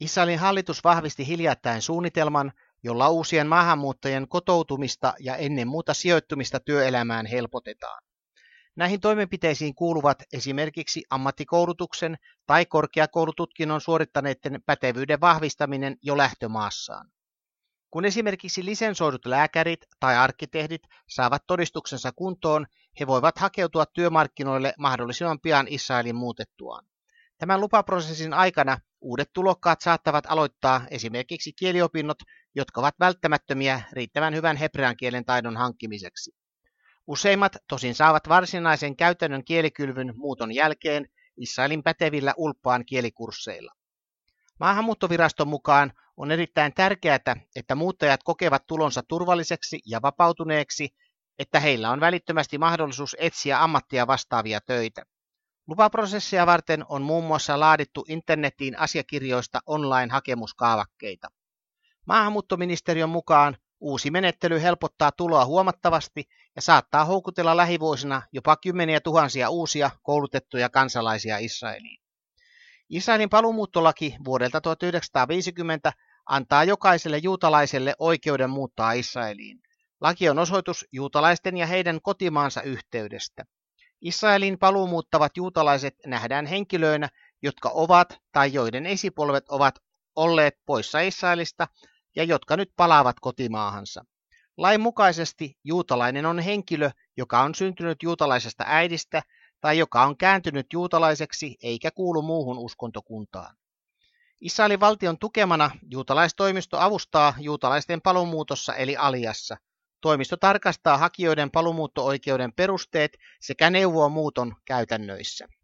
Israelin hallitus vahvisti hiljattain suunnitelman, jolla uusien maahanmuuttajien kotoutumista ja ennen muuta sijoittumista työelämään helpotetaan. Näihin toimenpiteisiin kuuluvat esimerkiksi ammattikoulutuksen tai korkeakoulututkinnon suorittaneiden pätevyyden vahvistaminen jo lähtömaassaan. Kun esimerkiksi lisensoidut lääkärit tai arkkitehdit saavat todistuksensa kuntoon, he voivat hakeutua työmarkkinoille mahdollisimman pian Israelin muutettuaan. Tämän lupaprosessin aikana uudet tulokkaat saattavat aloittaa esimerkiksi kieliopinnot, jotka ovat välttämättömiä riittävän hyvän hebrean kielen taidon hankkimiseksi. Useimmat tosin saavat varsinaisen käytännön kielikylvyn muuton jälkeen Israelin pätevillä ulppaan kielikursseilla. Maahanmuuttoviraston mukaan on erittäin tärkeää, että muuttajat kokevat tulonsa turvalliseksi ja vapautuneeksi, että heillä on välittömästi mahdollisuus etsiä ammattia vastaavia töitä. Lupaprosessia varten on muun muassa laadittu internetiin asiakirjoista online-hakemuskaavakkeita. Maahanmuuttoministeriön mukaan uusi menettely helpottaa tuloa huomattavasti ja saattaa houkutella lähivuosina jopa kymmeniä tuhansia uusia koulutettuja kansalaisia Israeliin. Israelin paluumuuttolaki vuodelta 1950 antaa jokaiselle juutalaiselle oikeuden muuttaa Israeliin. Laki on osoitus juutalaisten ja heidän kotimaansa yhteydestä. Israelin paluumuuttavat juutalaiset nähdään henkilöinä, jotka ovat tai joiden esipolvet ovat olleet poissa Israelista ja jotka nyt palaavat kotimaahansa. Lain mukaisesti juutalainen on henkilö, joka on syntynyt juutalaisesta äidistä tai joka on kääntynyt juutalaiseksi eikä kuulu muuhun uskontokuntaan. Israelin valtion tukemana juutalaistoimisto avustaa juutalaisten paluumuutossa eli aliassa. Toimisto tarkastaa hakijoiden paluumuutto-oikeuden perusteet sekä neuvoo muuton käytännöissä.